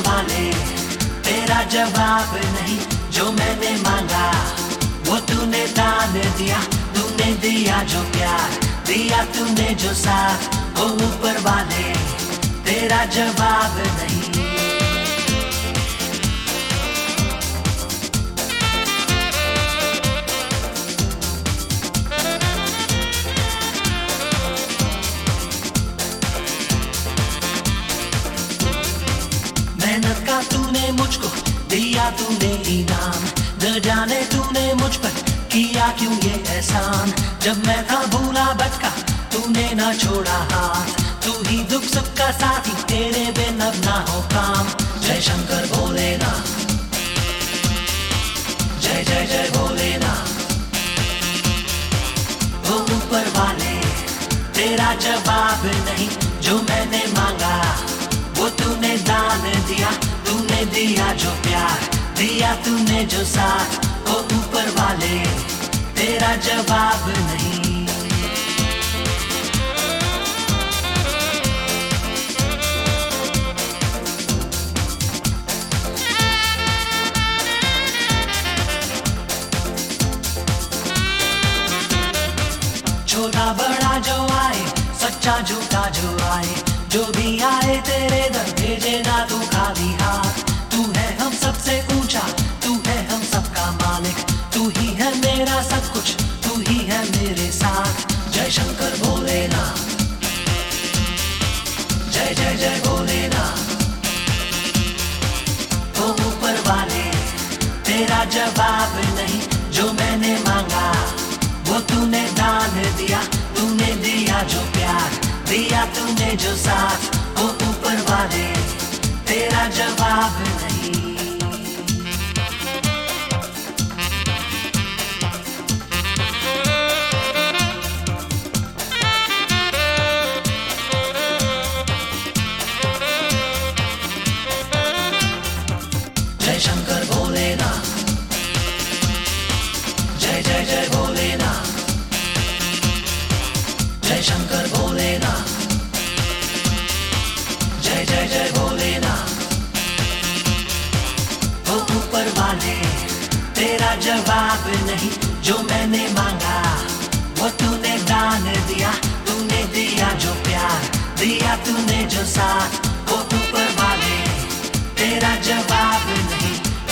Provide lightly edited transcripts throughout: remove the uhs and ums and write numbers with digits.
वाले तेरा जवाब नहीं, जो मैंने मांगा वो तूने दान दिया। तूने दिया जो प्यार, दिया तूने जो साथ, वो ऊपर वाले तेरा जवाब नहीं। मेहनत का तूने मुझको दिया, तूने इनाम, न जाने तूने मुझ पर किया क्यों ये एहसान। जब मैं था भूला भटका तूने ना छोड़ा हाथ, तू ही दुख सुख का साथी, तेरे बिन अब ना हो काम। जय शंकर भोलेनाथ, जय जय जय भोलेनाथ। वो ऊपर वाले तेरा जवाब नहीं, जो मैंने मांगा वो तूने दान दिया। तूने दिया जो प्यार, दिया तूने जो साथ, वो ऊपर वाले तेरा जवाब नहीं। छोटा बड़ा जो आए, सच्चा झूठा जो आए, जो भी आए तेरे दर भेजे ना तू खाली हाथ। तू है हम सबसे ऊंचा, तू है हम सबका मालिक, तू ही है मेरा सब कुछ, तू ही है मेरे साथ। जय शंकर भोलेनाथ, जय जय जय भोलेनाथ। वो ऊपर वाले तेरा जवाब नहीं, जो मैंने मांगा वो तूने दान दिया। तूने दिया जो प्यार, दिया तूने जो साथ, वो ऊपर वाले तेरा जवाब नहीं। जय शंकर भोलेनाथ, जय जय जय भोलेनाथ। जय शंकर भोलेनाथ, जय जय जय भोलेनाथ। वो ऊपर वाले तेरा जवाब नहीं, जो मैंने मांगा वो तूने दान दिया। तूने दिया जो प्यार, दिया तूने जो साथ, वो ऊपर वाले तेरा जवाब नहीं।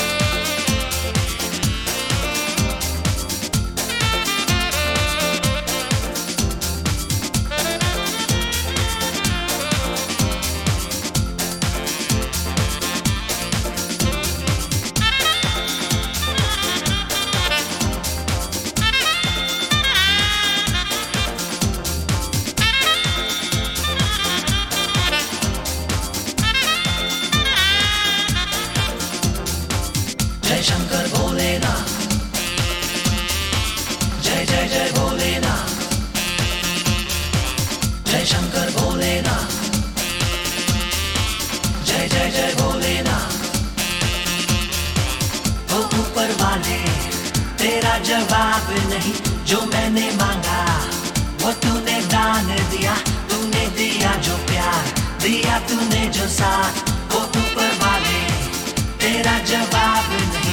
जय शंकर भोलेनाथ, जय जय जय भोलेनाथ। जय शंकर भोलेनाथ, जय जय जय भोलेनाथ। वो ऊपर वाले तेरा जवाब नहीं, जो मैंने मांगा वो तूने दान दिया। तूने दिया जो प्यार, दिया तूने जो साथ, वो ऊपर वाले तेरा जवाब नहीं।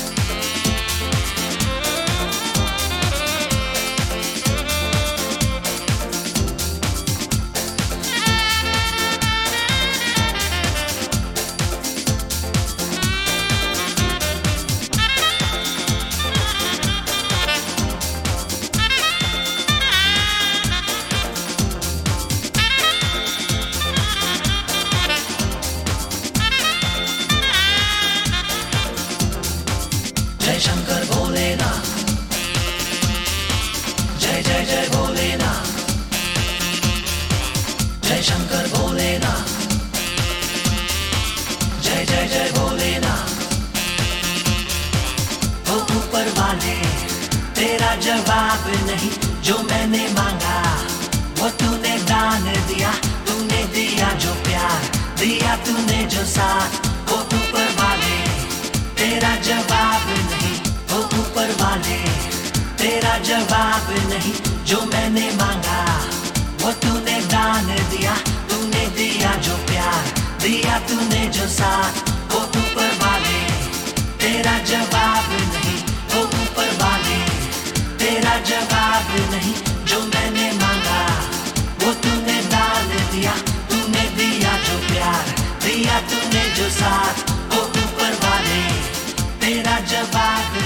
जय शंकर भोलेनाथ, जय जय जय भोलेनाथ। जय शंकर भोलेनाथ, जय जय जय भोलेनाथ। वो ऊपर वाले तेरा जवाब नहीं, जो मैंने मांगा वो तूने दान दिया। तूने दिया जो प्यार, दिया तूने जो साथ, वो ऊपर वाले तेरा जवाब नहीं। वो ऊपर वाले तेरा जवाब नहीं, जो मैंने मांगा वो तूने दान दिया। तूने दिया जो प्यार, दिया तूने जो जो साथ, ओ ऊपर वाले तेरा जवाब नहीं, ओ ऊपर वाले तेरा जवाब नहीं। जो मैंने मांगा वो तूने डाल दिया, तूने दिया जो प्यार, दिया तूने जो साथ, ओ ऊपर वाले तेरा जवाब